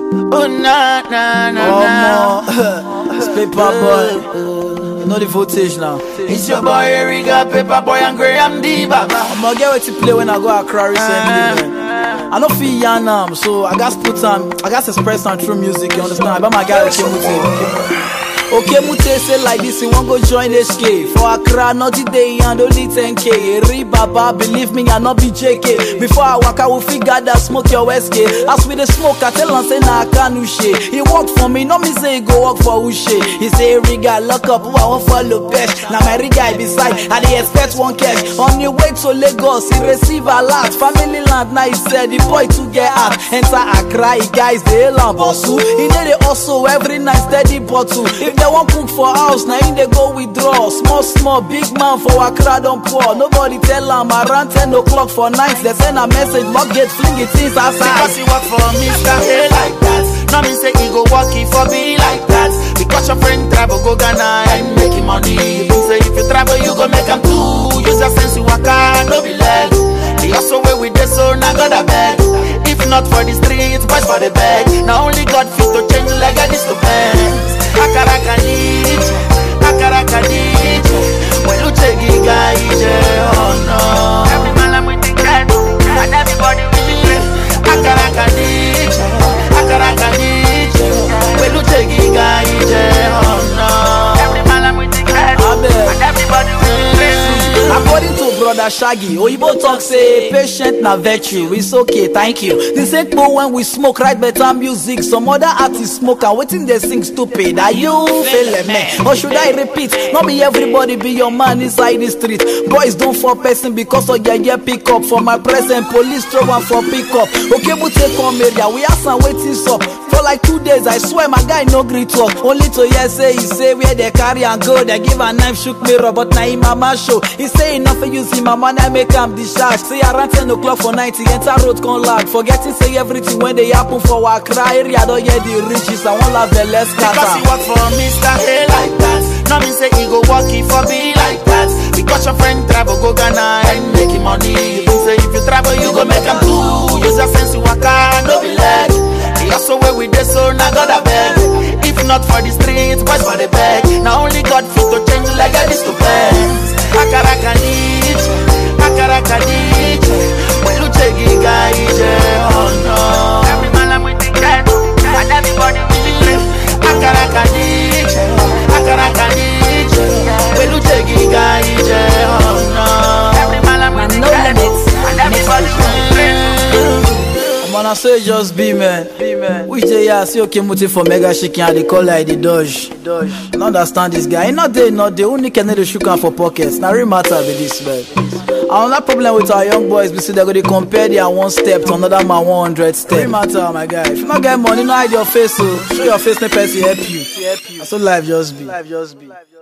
Oh na na na na. It's Paper Boy. You know the voltage now. It's your boy Eriga, Paper Boy and Graham D Baba. I'm gonna get ready to play when I go Accra recently, man. I don't feel Yanam, so I got to put on, I got to express on through music, you understand? I bet my guy Okay, Mute say like this, he won't go join HK. For Accra, not today and only 10K. Baba, believe me, I not be JK. Before I walk, I will figure that smoke your SK. As with the smoke, I tell him say nah, I can't ushe. He work for me, no me say he go work for Ushe. He say Riga, lock up, who I won't follow best. Now my Riga beside, and they expect one cash. On the way to Lagos, he receive a lot. Family land, now he said the boy to get out. Enter Accra, he guys they land bossu. He need it also every night steady bottle. If they won't cook for house, now in they go withdraw. Small, big man for Accra don't pour. Nobody tell them around 10 o'clock for nights. They send a message, not get fling it is outside. Because he work for Mr. Hey like that. No me say he go work he for be like that. Because your friend travel go Ghana and make him money. You say if you travel you go make him too. Use your sense you work hard, no be leg. The also way with the soul, now God a beg. If not for the streets, boys for the bag. Now only God fit to change like a this to bend. Akarakadije, when you take it, guys, oh no. Every man I'm with the cat, and everybody with it. Akarakadije, when you take it, guys, oh no. Every man I'm with the cat, and everybody with it. According to Brother Shaggy, Oyibo talk say patient na virtue. It's okay, thank you. This ain't more when we smoke, write better music. Some other artists smoke and waiting they sing stupid. Are you feeling me? Or should I repeat? Not be everybody be your man inside the street. Boys don't for person because of your pick up. For my present police throw one for pick up. Okay, but take come area. We have some waiting up. For like 2 days, I swear my guy no greet talk. Only to hear say he say where they carry and go. They give a knife, shook mirror, but now in mama show. He say enough for you see my man, I make him discharge. Say around 10 o'clock for night, he enter road con lag. Forgetting say everything when they happen for Accra area. Don't hear the riches, I won't love the less cat. Because he work for Mr. Hey like that. No me say he go work he for be like that. Because your friend travel go Ghana and make him money. You say if you travel you go make him too. Use your sense you work hard, no be leg. He also way with the soul, now God a beg. If not for the streets, boys for the bag. Now only God fit to change like a this to bend. Akarakadije, when you take it, guys, oh no. Every man I'm with the cat, and everybody with it. Akarakadije, when you take it, guys, oh no. Every man I'm with the cat, and everybody with it. Man, I say just be man. Which day I see okay Mute for mega shaking and they call like the Dodge. I don't understand this guy. Not they only can the shook for pockets. Now real matter with this man. Another problem with our young boys, we see they're going to compare their one step to another man 100 step. Real matter, my guy. If you not get money, no hide your face. So show your face, no person help you. So life just be.